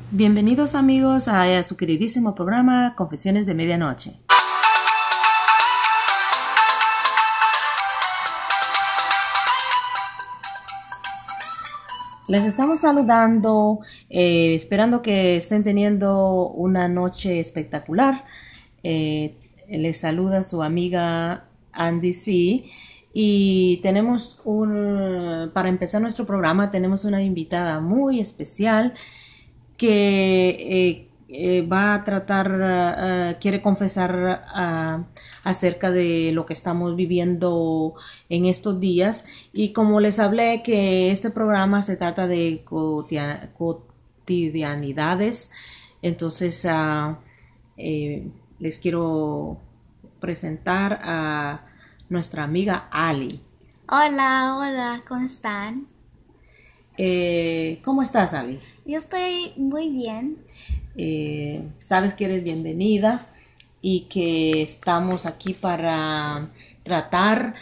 Bienvenidos amigos a su queridísimo programa Confesiones de Medianoche. Les estamos saludando, esperando que estén teniendo una noche espectacular. Les saluda su amiga Andy C. Y tenemos para empezar nuestro programa, tenemos una invitada muy especial que va a tratar, quiere confesar acerca de lo que estamos viviendo en estos días. Y como les hablé que este programa se trata de cotidianidades, entonces les quiero presentar a nuestra amiga Ali. Hola, ¿cómo están? ¿Cómo estás, Ali? Yo estoy muy bien. Sabes que eres bienvenida y que estamos aquí para tratar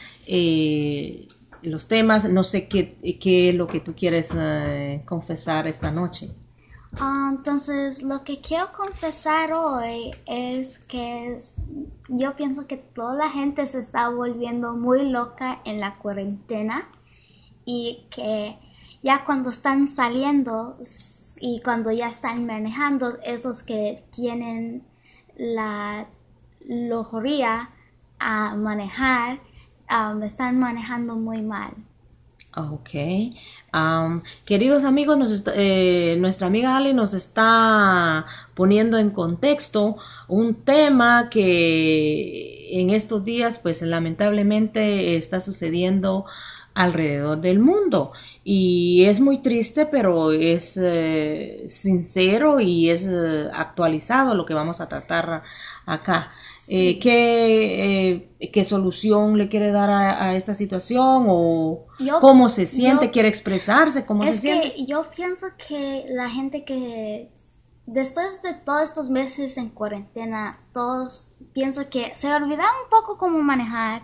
los temas. No sé qué es lo que tú quieres confesar esta noche. Entonces, lo que quiero confesar hoy es que yo pienso que toda la gente se está volviendo muy loca en la cuarentena y que ya cuando están saliendo y cuando ya están manejando, esos que tienen la lojería a manejar, están manejando muy mal. Ok. Queridos amigos, nuestra amiga Ali nos está poniendo en contexto un tema que en estos días, pues lamentablemente está sucediendo alrededor del mundo. Y es muy triste, pero es sincero y es actualizado lo que vamos a tratar acá. Sí. ¿Qué solución le quiere dar a esta situación? ¿O cómo se siente? ¿Quiere expresarse? ¿Cómo se siente? Es que yo pienso que la gente que después de todos estos meses en cuarentena, todos pienso que se olvidaron un poco cómo manejar.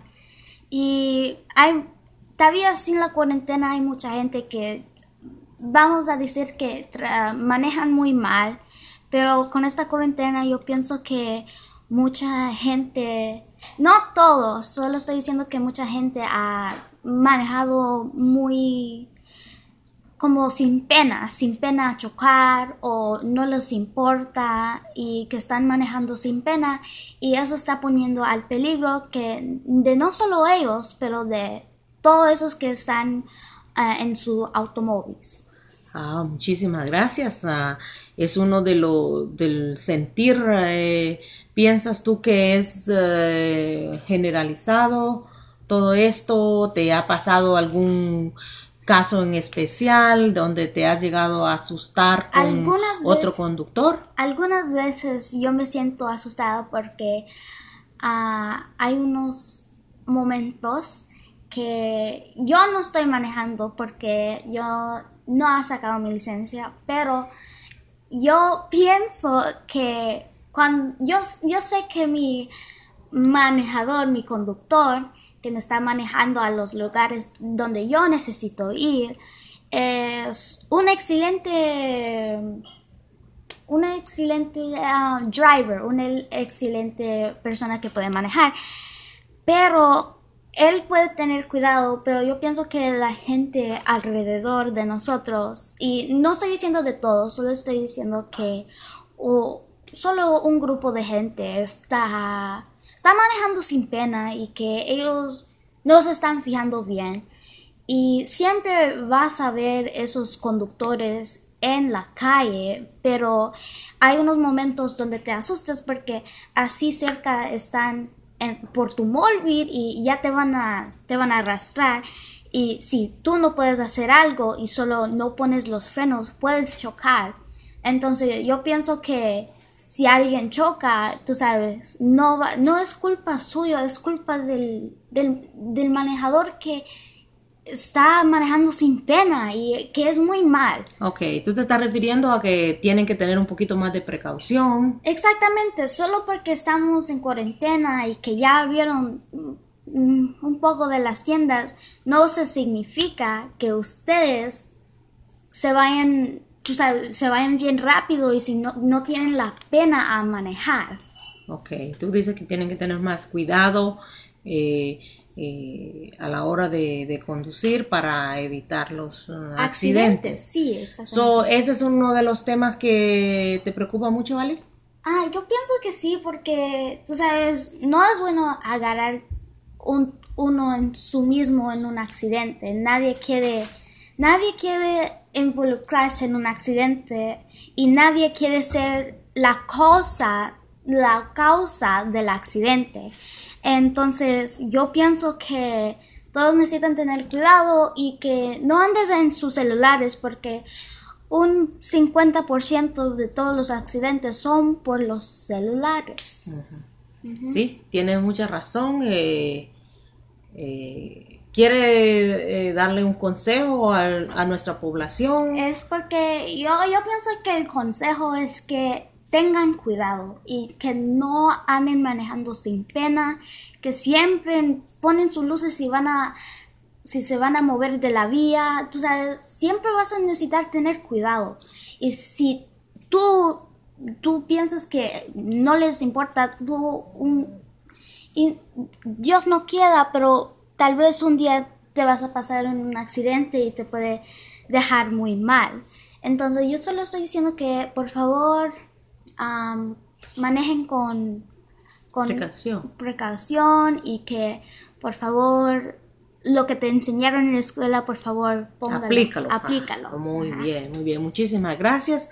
Y todavía sin la cuarentena hay mucha gente que vamos a decir que manejan muy mal. Pero con esta cuarentena yo pienso que mucha gente, no todos, solo estoy diciendo que mucha gente ha manejado muy como sin pena chocar o no les importa y que están manejando sin pena y eso está poniendo al peligro que de no solo ellos, pero de todos esos que están en sus automóviles. Muchísimas gracias. Es uno del sentir. ¿Piensas tú que es generalizado todo esto? ¿Te ha pasado algún caso en especial donde te has llegado a asustar con otro conductor? Algunas veces yo me siento asustada porque hay unos momentos que yo no estoy manejando porque yo no he sacado mi licencia, pero yo pienso que cuando yo sé que mi manejador, mi conductor, que me está manejando a los lugares donde yo necesito ir, es un excelente driver, una excelente persona que puede manejar, pero él puede tener cuidado, pero yo pienso que la gente alrededor de nosotros, y no estoy diciendo de todos, solo estoy diciendo que solo un grupo de gente está manejando sin pena y que ellos no se están fijando bien. Y siempre vas a ver esos conductores en la calle, pero hay unos momentos donde te asustas porque así cerca están por tu móvil y ya te van a arrastrar. Y si tú no puedes hacer algo y solo no pones los frenos, puedes chocar. Entonces yo pienso que si alguien choca, tú sabes, no es culpa suya, es culpa del manejador que está manejando sin pena y que es muy mal. Ok, tú te estás refiriendo a que tienen que tener un poquito más de precaución. Exactamente, solo porque estamos en cuarentena y que ya abrieron un poco de las tiendas, no se significa que ustedes se vayan tú sabes, se vayan bien rápido y si no tienen la pena a manejar. Ok, tú dices que tienen que tener más cuidado a la hora de conducir para evitar los accidentes. Sí, exactamente. Ese es uno de los temas que te preocupa mucho, ¿vale? Yo pienso que sí, porque, tú sabes, no es bueno agarrar uno en su mismo en un accidente. Nadie quiere involucrarse en un accidente y nadie quiere ser la causa del accidente. Entonces, yo pienso que todos necesitan tener cuidado y que no andes en sus celulares porque un 50% de todos los accidentes son por los celulares. Sí, tienes mucha razón. ¿Quiere darle un consejo a nuestra población? Es porque yo pienso que el consejo es que tengan cuidado y que no anden manejando sin pena, que siempre ponen sus luces si se van a mover de la vía, tú sabes, siempre vas a necesitar tener cuidado. Y si tú piensas que no les importa, y Dios no quiera, pero tal vez un día te vas a pasar en un accidente y te puede dejar muy mal. Entonces yo solo estoy diciendo que por favor manejen con precaución y que por favor lo que te enseñaron en la escuela, por favor, póngalo. Aplícalo. Muy bien, muy bien. Muchísimas gracias.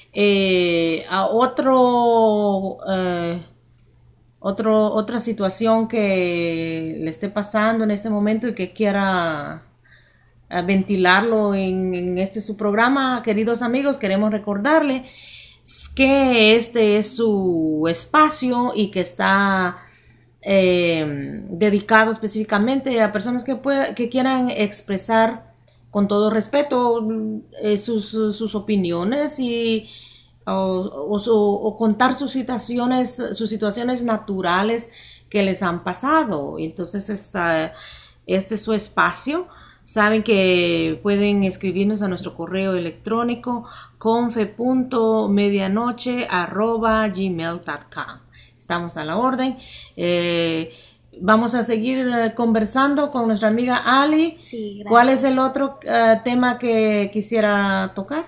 Otra situación que le esté pasando en este momento y que quiera ventilarlo en su programa, queridos amigos, queremos recordarle que este es su espacio y que está dedicado específicamente a personas que quieran expresar con todo respeto sus opiniones o contar sus situaciones naturales que les han pasado. Entonces este es su espacio. Saben que pueden escribirnos a nuestro correo electrónico confe.medianoche@gmail.com. Estamos a la orden. Vamos a seguir conversando con nuestra amiga Ali. Sí, gracias. ¿Cuál es el otro tema que quisiera tocar?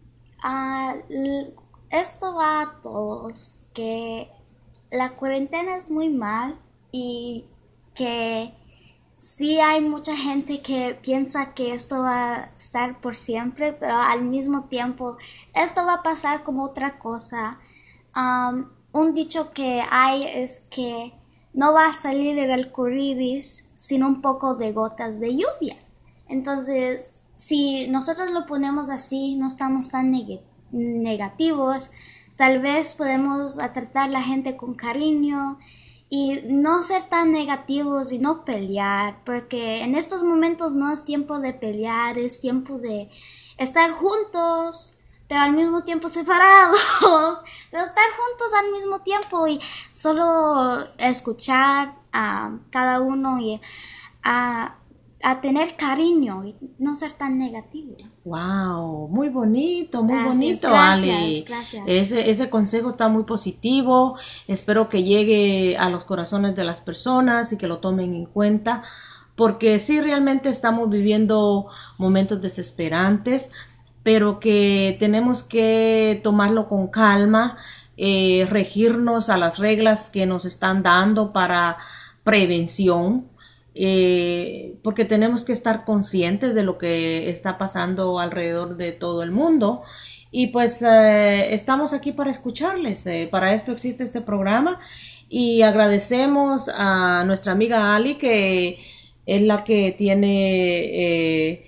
Esto va a todos, que la cuarentena es muy mal y que sí hay mucha gente que piensa que esto va a estar por siempre, pero al mismo tiempo esto va a pasar como otra cosa. Un dicho que hay es que no va a salir el arcoíris sin un poco de gotas de lluvia. Entonces, si nosotros lo ponemos así, no estamos tan negativos, tal vez podemos tratar a la gente con cariño y no ser tan negativos y no pelear, porque en estos momentos no es tiempo de pelear, es tiempo de estar juntos, pero al mismo tiempo separados, pero estar juntos al mismo tiempo y solo escuchar a cada uno y a tener cariño y no ser tan negativo. Wow, muy bonito, Gracias, Ali. Gracias. Ese consejo está muy positivo. Espero que llegue a los corazones de las personas y que lo tomen en cuenta, porque sí, realmente estamos viviendo momentos desesperantes, pero que tenemos que tomarlo con calma, regirnos a las reglas que nos están dando para prevención. Porque tenemos que estar conscientes de lo que está pasando alrededor de todo el mundo y pues estamos aquí para escucharles, para esto existe este programa y agradecemos a nuestra amiga Ali, que es la que tiene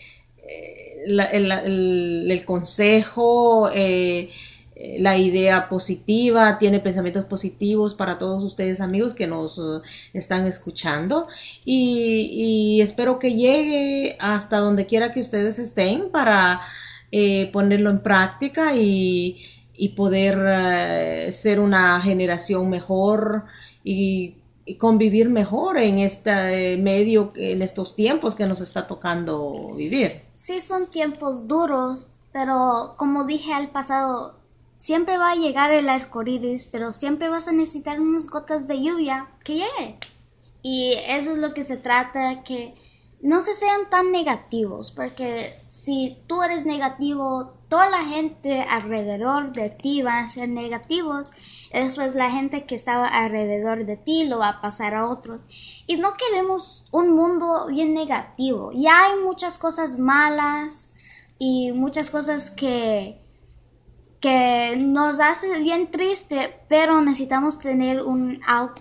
el consejo, la idea positiva, tiene pensamientos positivos para todos ustedes, amigos, que nos están escuchando y espero que llegue hasta donde quiera que ustedes estén para ponerlo en práctica y poder ser una generación mejor y convivir mejor en este medio, en estos tiempos que nos está tocando vivir. Sí, son tiempos duros, pero como dije al pasado, siempre va a llegar el arco iris, pero siempre vas a necesitar unas gotas de lluvia que llegue. Y eso es lo que se trata, que no se sean tan negativos, porque si tú eres negativo, toda la gente alrededor de ti van a ser negativos. Después la gente que estaba alrededor de ti lo va a pasar a otros. Y no queremos un mundo bien negativo. Ya hay muchas cosas malas y muchas cosas que nos hacen bien triste, pero necesitamos tener un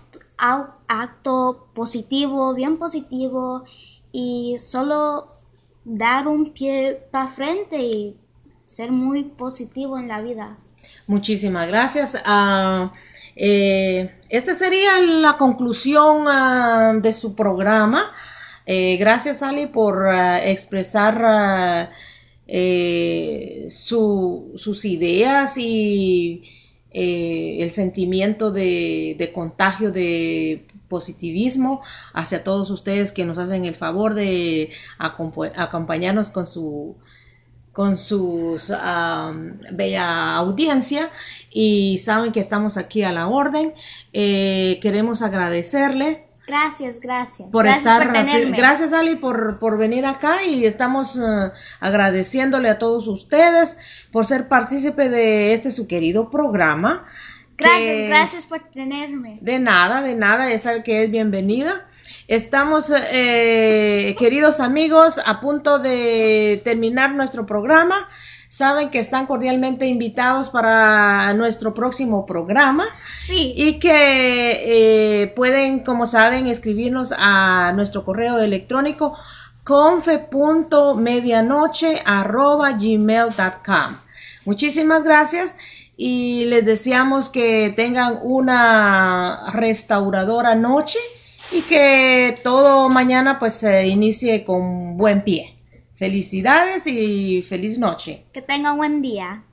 acto positivo, bien positivo, y solo dar un pie para frente y ser muy positivo en la vida. Muchísimas gracias. Esta sería la conclusión de su programa. Gracias, Ali, por expresar sus ideas y el sentimiento de contagio de positivismo hacia todos ustedes que nos hacen el favor de acompañarnos con su bella audiencia, y saben que estamos aquí a la orden. Queremos agradecerle. Gracias por tenerme. Gracias, Ali, por venir acá, y estamos agradeciéndole a todos ustedes por ser partícipe de este su querido programa. Gracias por tenerme. De nada, ya sabe que es bienvenida. Estamos, queridos amigos, a punto de terminar nuestro programa. Saben que están cordialmente invitados para nuestro próximo programa. Sí. Y que pueden, como saben, escribirnos a nuestro correo electrónico confe.medianoche@gmail.com. Muchísimas gracias y les deseamos que tengan una restauradora noche y que todo mañana pues se inicie con buen pie. Felicidades y feliz noche. Que tengan buen día.